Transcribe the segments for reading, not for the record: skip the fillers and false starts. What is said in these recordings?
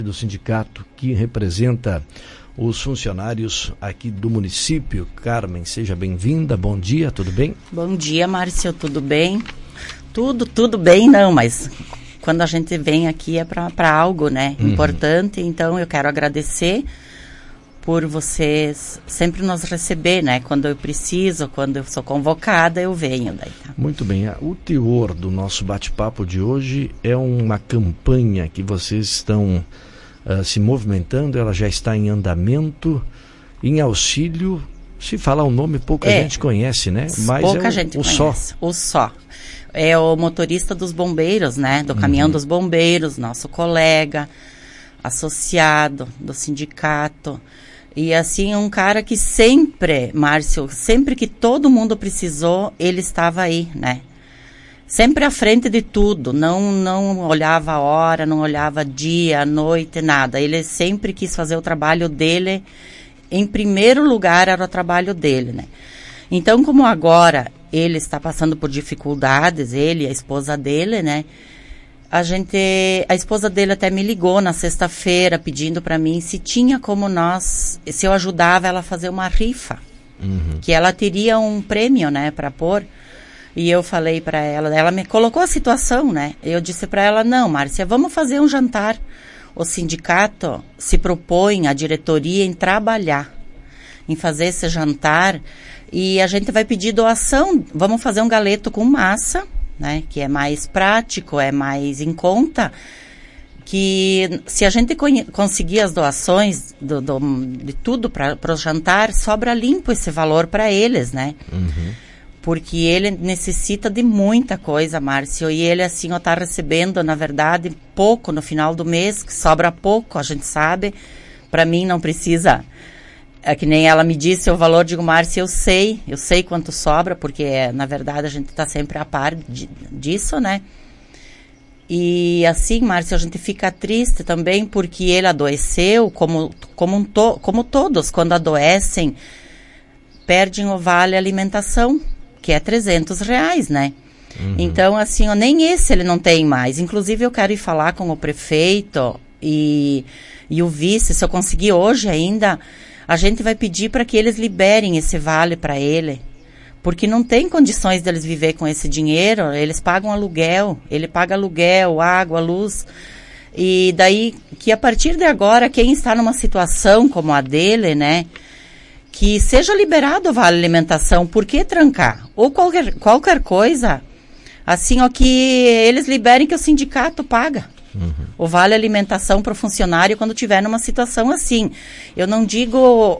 do sindicato que representa os funcionários aqui do município. Carmen, seja bem-vinda, bom dia, tudo bem? Bom dia, Márcio, tudo bem? Tudo bem, não, mas quando a gente vem aqui é para algo, né, importante, então eu quero agradecer por vocês sempre nos receber, né, quando eu preciso, quando eu sou convocada, eu venho daí, tá? Muito bem, o teor do nosso bate-papo de hoje é uma campanha que vocês estão se movimentando, ela já está em andamento, em auxílio, se falar o nome, pouca gente conhece, né? Mas pouca gente conhece. O SO. É o motorista dos bombeiros, né? Do caminhão dos bombeiros, nosso colega, associado do sindicato. E assim, um cara que sempre, Márcio, sempre que todo mundo precisou, ele estava aí, né? Sempre à frente de tudo, não olhava a hora, não olhava dia, noite, nada. Ele sempre quis fazer o trabalho dele, em primeiro lugar era o trabalho dele, né? Então, como agora ele está passando por dificuldades, ele e a esposa dele, né? A esposa dele até me ligou na sexta-feira pedindo para mim se tinha como se eu ajudava ela a fazer uma rifa, que ela teria um prêmio, né, para pôr. E eu falei para ela me colocou a situação, né? Eu disse para ela, não, Márcia, vamos fazer um jantar. O sindicato se propõe, a diretoria, em trabalhar, em fazer esse jantar, e a gente vai pedir doação, vamos fazer um galeto com massa, né? Que é mais prático, é mais em conta, que se a gente conseguir as doações de tudo para o jantar, sobra limpo esse valor para eles, né? Porque ele necessita de muita coisa, Márcio, e ele assim, está recebendo, na verdade, pouco no final do mês, que sobra pouco, a gente sabe. Para mim não precisa, é que nem ela me disse o valor, digo, Márcio, eu sei quanto sobra, porque na verdade a gente está sempre a par disso, né? E assim, Márcio, a gente fica triste também porque ele adoeceu, como todos, quando adoecem, perdem o vale alimentação, que é R$300, né? Então, assim, nem esse ele não tem mais. Inclusive, eu quero ir falar com o prefeito e o vice, se eu conseguir hoje ainda, a gente vai pedir para que eles liberem esse vale para ele. Porque não tem condições deles viver com esse dinheiro, eles pagam aluguel, ele paga aluguel, água, luz. E daí, que a partir de agora, quem está numa situação como a dele, né? Que seja liberado o vale alimentação, por que trancar? Ou qualquer coisa, assim, ó, que eles liberem que o sindicato paga o vale alimentação para o funcionário quando tiver numa situação assim. Eu não digo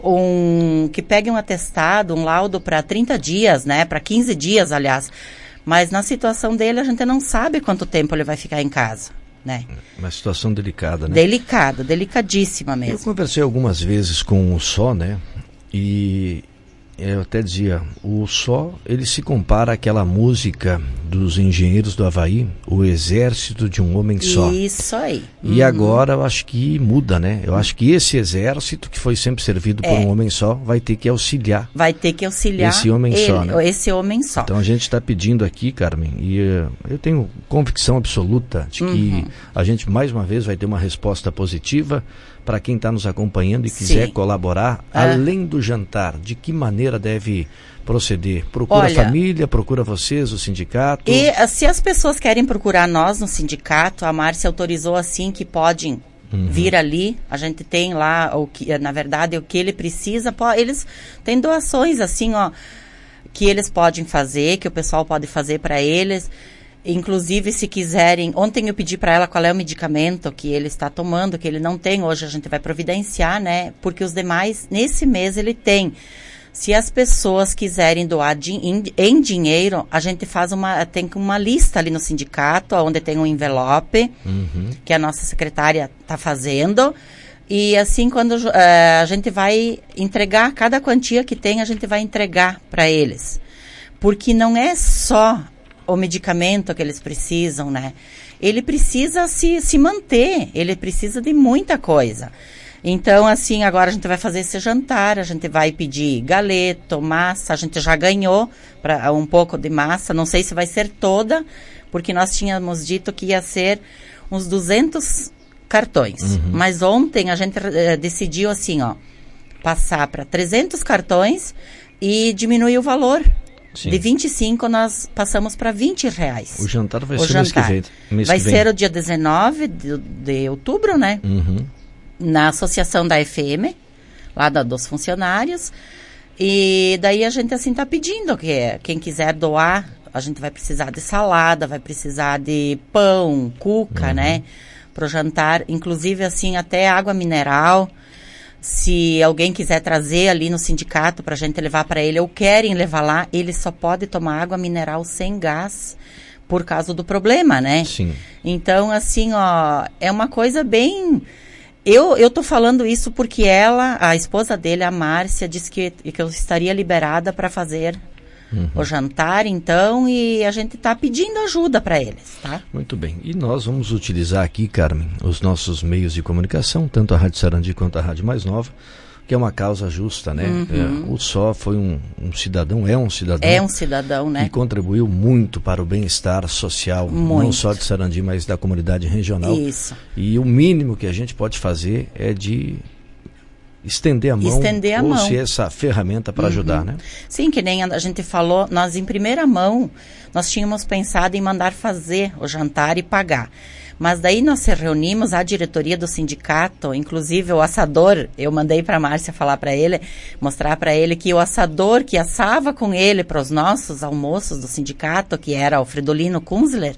que pegue um atestado, um laudo para 30 dias, né, para 15 dias, aliás, mas na situação dele a gente não sabe quanto tempo ele vai ficar em casa. Né? Uma situação delicada, né? Delicada, delicadíssima mesmo. Eu conversei algumas vezes com o SO, né? E eu até dizia, o SO, ele se compara àquela música dos Engenheiros do Havaí, o exército de um homem só. Isso aí. E agora eu acho que muda, né? Eu acho que esse exército, que foi sempre servido por um homem só, vai ter que auxiliar. Esse homem só, né? Esse homem só. Então a gente está pedindo aqui, Carmen, e eu tenho convicção absoluta de que a gente mais uma vez vai ter uma resposta positiva para quem está nos acompanhando e quiser colaborar, além do jantar. De que maneira deve proceder? Procura a família, procura vocês, o sindicato? E se as pessoas querem procurar nós no sindicato, a Márcia autorizou assim que podem vir ali. A gente tem lá, na verdade, o que ele precisa. Eles têm doações assim, ó, que eles podem fazer, que o pessoal pode fazer para eles. Inclusive, se quiserem, ontem eu pedi para ela qual é o medicamento que ele está tomando, que ele não tem, hoje a gente vai providenciar, né? Porque os demais, nesse mês ele tem. Se as pessoas quiserem doar em dinheiro, a gente tem uma lista ali no sindicato, onde tem um envelope, que a nossa secretária está fazendo. E assim, quando a gente vai entregar, cada quantia que tem, a gente vai entregar para eles. Porque não é só o medicamento que eles precisam, né? Ele precisa se manter, ele precisa de muita coisa. Então, assim, agora a gente vai fazer esse jantar, a gente vai pedir galeto, massa, a gente já ganhou um pouco de massa, não sei se vai ser toda, porque nós tínhamos dito que ia ser uns 200 cartões. Mas ontem a gente decidiu assim, ó, passar para 300 cartões e diminuir o valor. Sim. De 25 nós passamos para R$20. O jantar vai ser mês que vem. Vai ser o dia 19 de outubro, né? Na associação da FM, lá dos funcionários. E daí a gente assim tá pedindo que quem quiser doar, a gente vai precisar de salada, vai precisar de pão, cuca, né? Pro jantar, inclusive assim até água mineral. Se alguém quiser trazer ali no sindicato pra gente levar para ele, ou querem levar lá, ele só pode tomar água mineral sem gás por causa do problema, né? Sim. Então, assim, ó, é uma coisa bem... Eu tô falando isso porque a esposa dele, a Márcia, disse que eu estaria liberada para fazer o jantar, então, e a gente está pedindo ajuda para eles, tá? Muito bem. E nós vamos utilizar aqui, Carmen, os nossos meios de comunicação, tanto a Rádio Sarandi quanto a Rádio Mais Nova, que é uma causa justa, né? O Só foi um cidadão, é um cidadão. É um cidadão, né? Que contribuiu muito para o bem-estar social, não só de Sarandi, mas da comunidade regional. Isso. E o mínimo que a gente pode fazer é de estender a mão, ser essa ferramenta para ajudar, né? Sim, que nem a gente falou, nós em primeira mão, nós tínhamos pensado em mandar fazer o jantar e pagar. Mas daí nós se reunimos, a diretoria do sindicato, inclusive o assador, eu mandei para a Márcia falar para ele, mostrar para ele que o assador que assava com ele para os nossos almoços do sindicato, que era o Fridolino Kunzler,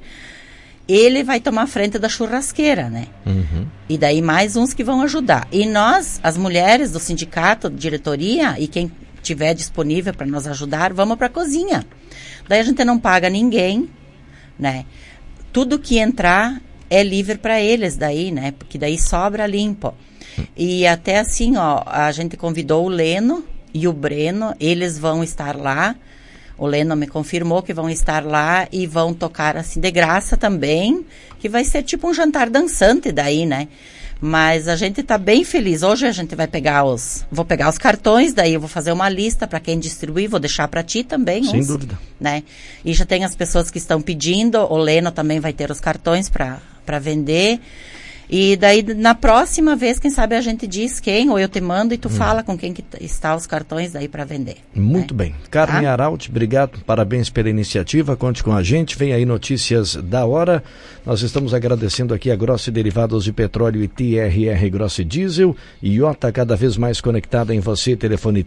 ele vai tomar frente da churrasqueira, né? E daí mais uns que vão ajudar. E nós, as mulheres do sindicato, diretoria, e quem tiver disponível para nos ajudar, vamos para a cozinha. Daí a gente não paga ninguém, né? Tudo que entrar é livre para eles daí, né? Porque daí sobra limpo. E até assim, ó, a gente convidou o Leno e o Breno, eles vão estar lá. O Leno me confirmou que vão estar lá e vão tocar assim de graça também, que vai ser tipo um jantar dançante daí, né? Mas a gente tá bem feliz. Hoje a gente vai vou pegar os cartões, daí eu vou fazer uma lista para quem distribuir, vou deixar para ti também. Sem dúvida. Né? E já tem as pessoas que estão pedindo, o Leno também vai ter os cartões para vender. E daí, na próxima vez, quem sabe a gente diz quem, ou eu te mando e tu fala com quem que está os cartões daí para vender. Muito bem. Carmen Aralt, obrigado, parabéns pela iniciativa, conte com a gente, vem aí notícias da hora. Nós estamos agradecendo aqui a Grossi Derivados de Petróleo e TRR Grossi Diesel, Iota cada vez mais conectada em você, telefone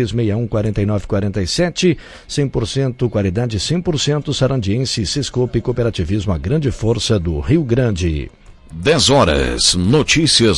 3361-4947, 100% qualidade, 100% sarandiense, Sescope Cooperativismo, a grande força do Rio Grande. 10 horas, notícias